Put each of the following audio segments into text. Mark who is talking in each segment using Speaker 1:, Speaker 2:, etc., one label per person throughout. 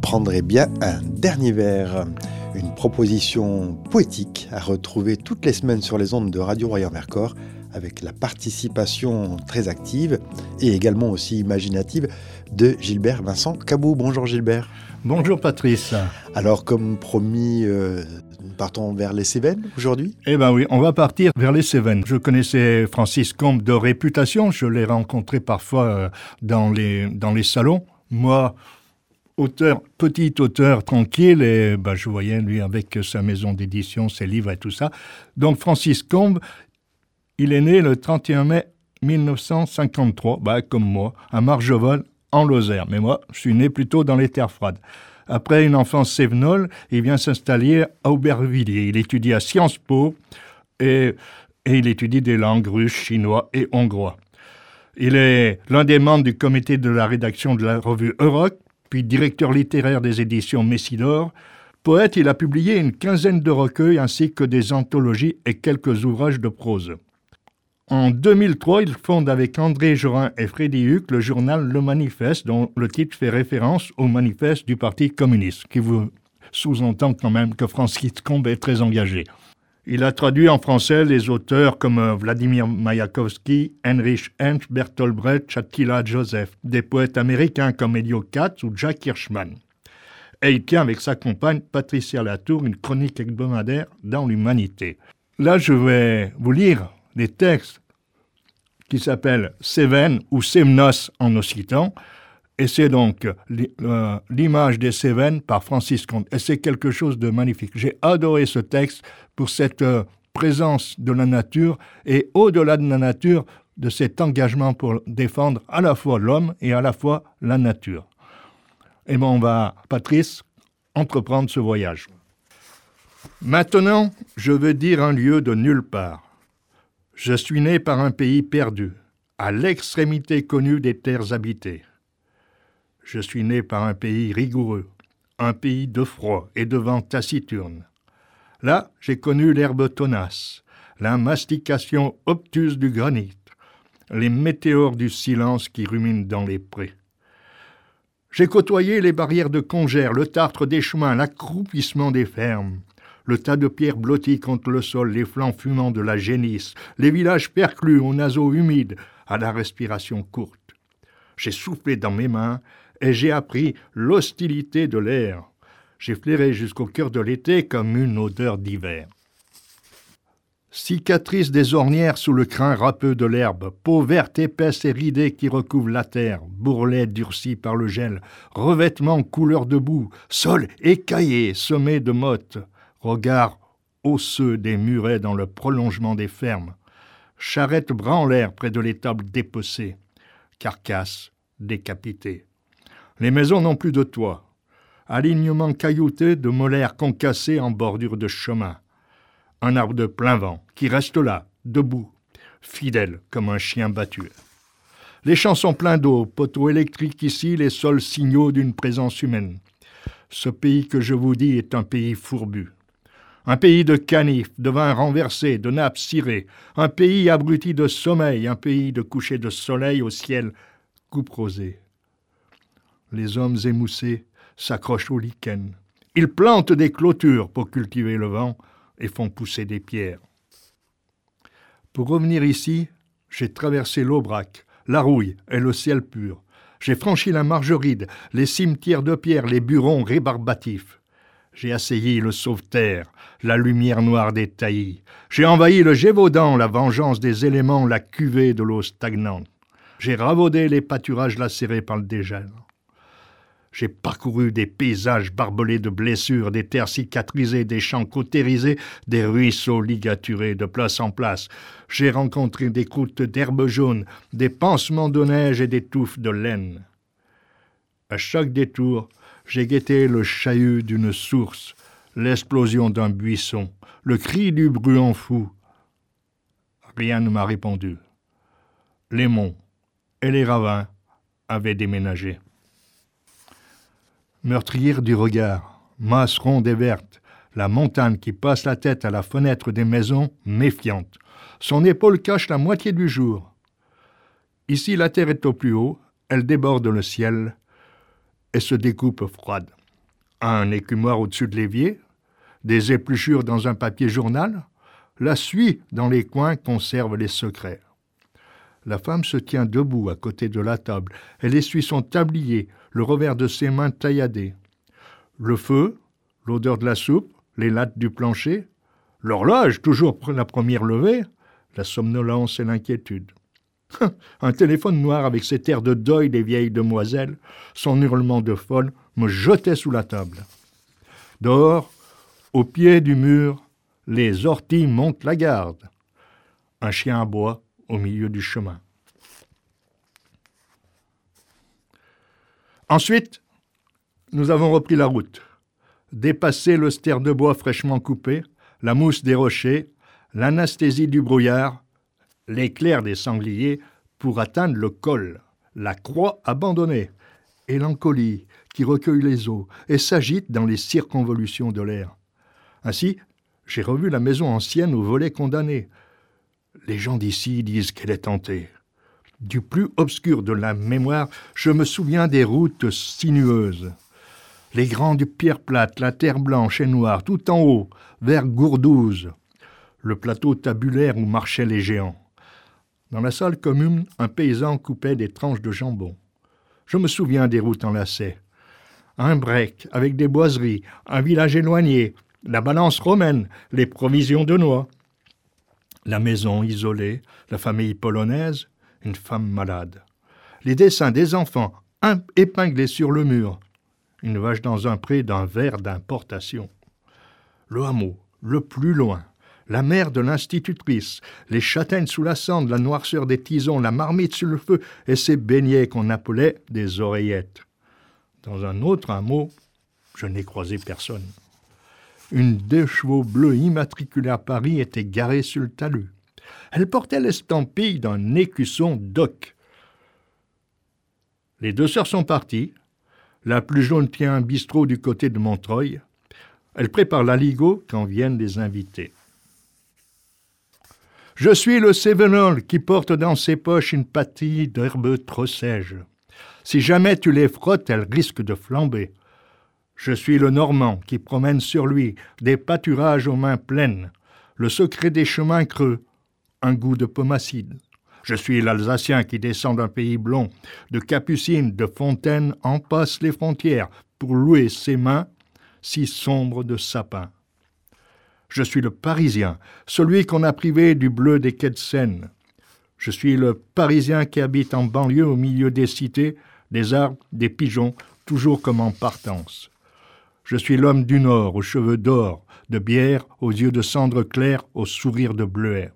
Speaker 1: prendrai bien un dernier verre. Une proposition poétique à retrouver toutes les semaines sur les ondes de Radio Royan-Vercors, avec la participation très active et également aussi imaginative de Gilbert Vincent Cabou. Bonjour Gilbert.
Speaker 2: Bonjour Patrice.
Speaker 1: Alors comme promis, nous partons vers les Cévennes aujourd'hui ?
Speaker 2: Eh bien oui, on va partir vers les Cévennes. Je connaissais Francis Combes de réputation, je l'ai rencontré parfois dans les salons. Moi, petit auteur tranquille, et je voyais lui avec sa maison d'édition, ses livres et tout ça. Donc Francis Combes, il est né le 31 mai 1953, comme moi, à Marjevol, en Lozère. Mais moi, je suis né plutôt dans les terres froides. Après une enfance cévenole, il vient s'installer à Aubervilliers. Il étudie à Sciences Po et il étudie des langues russes, chinois et hongrois. Il est l'un des membres du comité de la rédaction de la revue Euroc, puis directeur littéraire des éditions Messidor. Poète, il a publié une quinzaine de recueils ainsi que des anthologies et quelques ouvrages de prose. En 2003, il fonde avec André Jorin et Freddy Huc le journal Le Manifeste, dont le titre fait référence au manifeste du Parti communiste, qui vous sous-entend quand même que Francis Combes est très engagé. Il a traduit en français les auteurs comme Vladimir Mayakovsky, Heinrich Hensch, Bertolt Brecht, Attila Joseph, des poètes américains comme Elio Katz ou Jack Hirschman. Et il tient avec sa compagne Patricia Latour une chronique hebdomadaire dans l'Humanité. Là, je vais vous lire des textes qui s'appellent Cévennes ou Semnos en occitan, et c'est donc l'image des Cévennes par Francis Combes. Et c'est quelque chose de magnifique. J'ai adoré ce texte pour cette présence de la nature et au-delà de la nature, de cet engagement pour défendre à la fois l'homme et à la fois la nature. Et on va, Patrice, entreprendre ce voyage. Maintenant, je veux dire un lieu de nulle part. Je suis né par un pays perdu, à l'extrémité connue des terres habitées. Je suis né par un pays rigoureux, un pays de froid et de vent taciturne. Là, j'ai connu l'herbe tenace, la mastication obtuse du granit, les météores du silence qui ruminent dans les prés. J'ai côtoyé les barrières de congère, le tartre des chemins, l'accroupissement des fermes, le tas de pierres blotties contre le sol, les flancs fumants de la génisse, les villages perclus aux naseaux humides, à la respiration courte. J'ai soufflé dans mes mains et j'ai appris l'hostilité de l'air. J'ai flairé jusqu'au cœur de l'été comme une odeur d'hiver. Cicatrice des ornières sous le crin râpeux de l'herbe, peau verte épaisse et ridée qui recouvre la terre, bourrelet durci par le gel, revêtement couleur de boue, sol écaillé semé de mottes, regard osseux des murets dans le prolongement des fermes, charrette branlèrent près de l'étable dépecée, carcasse décapitée. Les maisons n'ont plus de toit, alignement caillouté de molaires concassés en bordure de chemin, un arbre de plein vent qui reste là, debout, fidèle comme un chien battu. Les champs sont pleins d'eau, poteaux électriques ici, les sols signaux d'une présence humaine. Ce pays que je vous dis est un pays fourbu. Un pays de canifs, de vins renversés, de nappes cirées, un pays abruti de sommeil, un pays de coucher de soleil au ciel couperosé. Les hommes émoussés s'accrochent aux lichens. Ils plantent des clôtures pour cultiver le vent et font pousser des pierres. Pour revenir ici, j'ai traversé l'Aubrac, la Rouille et le ciel pur. J'ai franchi la Margeride, les cimetières de pierre, les burons rébarbatifs. J'ai assailli le sauveterre, la lumière noire des taillis. J'ai envahi le Gévaudan, la vengeance des éléments, la cuvée de l'eau stagnante. J'ai ravaudé les pâturages lacérés par le dégel. J'ai parcouru des paysages barbelés de blessures, des terres cicatrisées, des champs cautérisés, des ruisseaux ligaturés de place en place. J'ai rencontré des croûtes d'herbe jaune, des pansements de neige et des touffes de laine. À chaque détour, j'ai guetté le chahut d'une source, l'explosion d'un buisson, le cri du bruant fou. Rien ne m'a répondu. Les monts et les ravins avaient déménagé. Meurtrière du regard, masse ronde et verte, la montagne qui passe la tête à la fenêtre des maisons, méfiante. Son épaule cache la moitié du jour. Ici, la terre est au plus haut, elle déborde le ciel et se découpe froide. un écumoire au-dessus de l'évier, des épluchures dans un papier journal, la suie dans les coins conserve les secrets. La femme se tient debout à côté de la table. Elle essuie son tablier, le revers de ses mains tailladées. Le feu, l'odeur de la soupe, les lattes du plancher, l'horloge, toujours la première levée, la somnolence et l'inquiétude. Un téléphone noir avec cet air de deuil des vieilles demoiselles, son hurlement de folle, me jetait sous la table. Dehors, au pied du mur, les orties montent la garde. Un chien aboie au milieu du chemin. Ensuite, nous avons repris la route. Dépassé le ster de bois fraîchement coupé, la mousse des rochers, l'anesthésie du brouillard, l'éclair des sangliers pour atteindre le col, la croix abandonnée, et l'encolie qui recueille les eaux et s'agite dans les circonvolutions de l'air. Ainsi, j'ai revu la maison ancienne au volet condamné. Les gens d'ici disent qu'elle est hantée. Du plus obscur de la mémoire, je me souviens des routes sinueuses. Les grandes pierres plates, la terre blanche et noire, tout en haut, vers Gourdouze, le plateau tabulaire où marchaient les géants. Dans la salle commune, un paysan coupait des tranches de jambon. Je me souviens des routes en lacets. Un break avec des boiseries, un village éloigné, la balance romaine, les provisions de noix. La maison isolée, la famille polonaise, une femme malade. Les dessins des enfants épinglés sur le mur. Une vache dans un pré d'un verre d'importation. Le hameau, le plus loin. La mère de l'institutrice, les châtaignes sous la cendre, la noirceur des tisons, la marmite sur le feu et ces beignets qu'on appelait des oreillettes. Dans un autre hameau, je n'ai croisé personne. Une 2 chevaux bleus immatriculée à Paris était garée sur le talus. Elle portait l'estampille d'un écusson d'oc. Les 2 sœurs sont parties. La plus jaune tient un bistrot du côté de Montreuil. Elle prépare l'aligot quand viennent les invités. Je suis le Cévenol qui porte dans ses poches une pâtille d'herbes trop sèches. Si jamais tu les frottes, elles risquent de flamber. Je suis le Normand qui promène sur lui des pâturages aux mains pleines, le secret des chemins creux, un goût de pomacide. Je suis l'Alsacien qui descend d'un pays blond, de Capucine, de Fontaine en passe les frontières pour louer ses mains si sombres de sapin. Je suis le Parisien, celui qu'on a privé du bleu des quais de Seine. Je suis le Parisien qui habite en banlieue au milieu des cités, des arbres, des pigeons, toujours comme en partance. Je suis l'homme du Nord, aux cheveux d'or, de bière, aux yeux de cendre claire, au sourire de bleuet.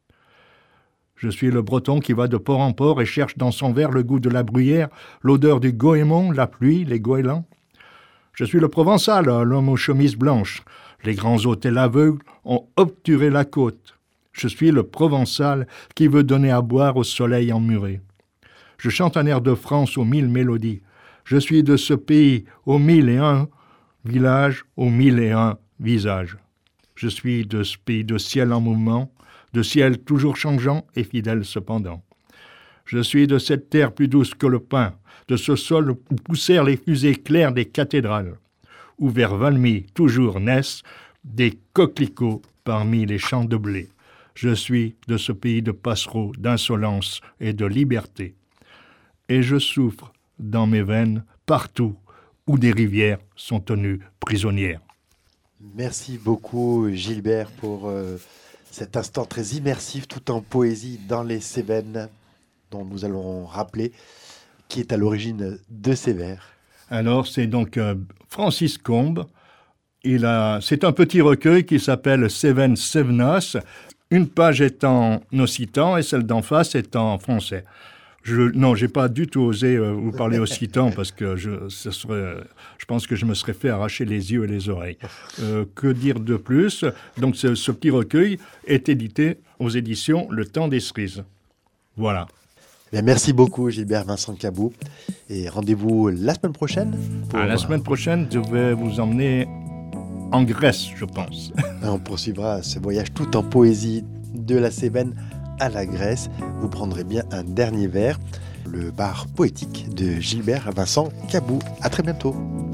Speaker 2: Je suis le Breton qui va de port en port et cherche dans son verre le goût de la bruyère, l'odeur du goémon, la pluie, les goélands. Je suis le Provençal, l'homme aux chemises blanches. Les grands hôtels aveugles ont obturé la côte. Je suis le Provençal qui veut donner à boire au soleil emmuré. Je chante un air de France aux 1000 mélodies. Je suis de ce pays aux 1001 villages, aux 1001 visages. Je suis de ce pays de ciel en mouvement, de ciel toujours changeant et fidèle cependant. Je suis de cette terre plus douce que le pain, de ce sol où poussèrent les fusées claires des cathédrales, où vers Valmy toujours naissent des coquelicots parmi les champs de blé. Je suis de ce pays de passereaux, d'insolence et de liberté. Et je souffre dans mes veines partout où des rivières sont tenues prisonnières.
Speaker 1: Merci beaucoup Gilbert pour cet instant très immersif tout en poésie dans les Cévennes dont nous allons rappeler qui est à l'origine de ces vers.
Speaker 2: Alors c'est donc Francis Combes. C'est un petit recueil qui s'appelle Cévennes Cévenas. Une page est en occitan et celle d'en face est en français. J'ai pas du tout osé vous parler occitan parce que je pense que je me serais fait arracher les yeux et les oreilles. Que dire de plus? Donc ce petit recueil est édité aux éditions Le Temps des Cerises. Voilà.
Speaker 1: Bien, merci beaucoup Gilbert Vincent Cabou et rendez-vous la semaine prochaine.
Speaker 2: La semaine prochaine, je vais vous emmener en Grèce, je pense.
Speaker 1: On poursuivra ce voyage tout en poésie de la Cévenne à la Grèce. Vous prendrez bien un dernier verre, le bar poétique de Gilbert Vincent Cabou. À très bientôt.